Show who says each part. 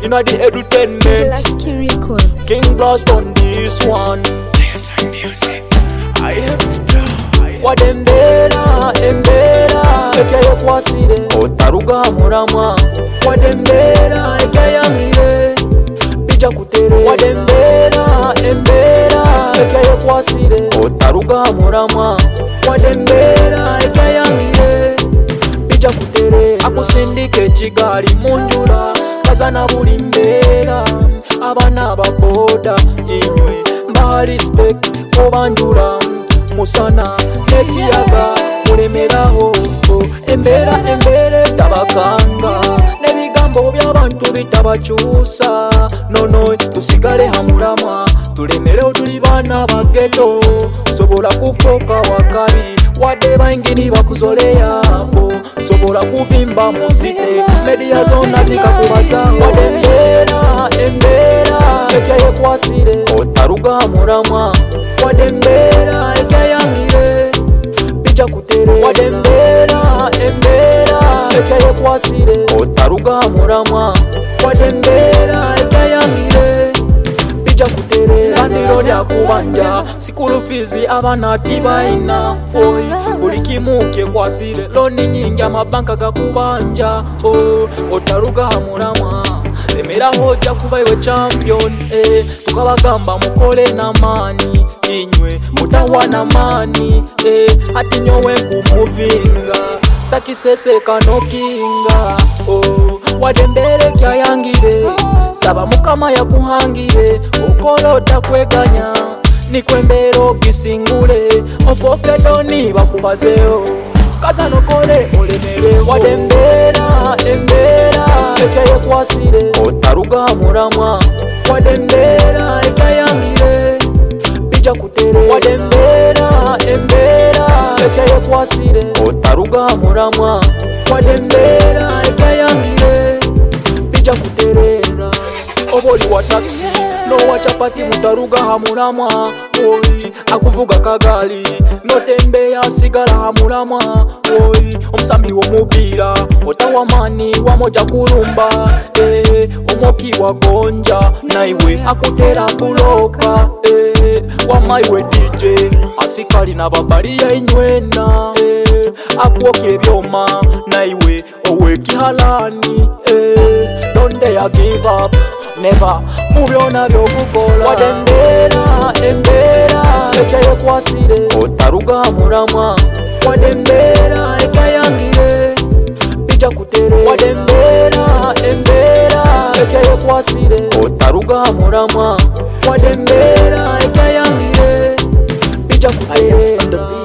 Speaker 1: inna the edutainment. King Blast on this one. I am Wadembera, embera, ekeyo kwasire otaruga muramwa. Wadembera, ekeyamire bija kutere. Wadembera, embera, ekeyo kwasire otaruga muramwa. Wadembera, ekeyamire bija kutere. Akusindike chigali munjura kazana buli mbera. Abana bakoda inywe mba respect obanjura musana nekiyaga mulemeraho. Embera embere tabakanga nebigambo by'abantu bitabakyusa. Nono tusigale hamuramwa tulemere tuli bana bageto. Sobola kufoka wakabi wadde bangini bakuzoleyapo. Sobola kuvimba muzite media zona zikakubaza. Wadembera embera ekeye kwasire otaruga muramwa. Wadembera ekeyamire bija kutere. Wadembera embera ekeye kwasire otaruga muramwa. Wadembera ekeyamire bija kutere. Andiro lya kubanja sikulu fizi abana tibaina. Buli kimu kykwasire loni nyingi amabanka gakubanja. Otaruga muramwa lemeraho ojja kuba iwe champion. Tukabagamba mukole n'amaani inywe mutawana maani. Ati nyowe nkumuvinga sakiseseka nokinga. Wadembere kyayangire saba mukama yakuhangire. Okola otakweganya nikwembera ogisingule. Ofokedoni bakubazeo kaza nokole olemere. Wadembera embera ekeye kwasire otaruga muramwa. Wadembera ekayangire bija kutere. Wadembera embera ekeye kwasire otaruga muramwa. Wadembera ekayangire bija kuterera. Oboli wa taxi no wa chapati mutaruga hamuramwa. Akuvuga kagali notembeya sigala hamuramwa. Omusami w'omubira otawamani wamoja kulumba. Omoki wa gonja naiwe akutera kuloka. Wamaiwe DJ asikali na babaliya inywena. Akuoke ebyoma naiwe owekihalani. Donde ya give up never mubyona byokukola. Wadembera embera ekeye kwasire otaruga muramwa. Wadembera ekayangire bija kutere. Wadembera embera ekeye kwasire otaruga muramwa. Wadembera ekayangire bija kutere.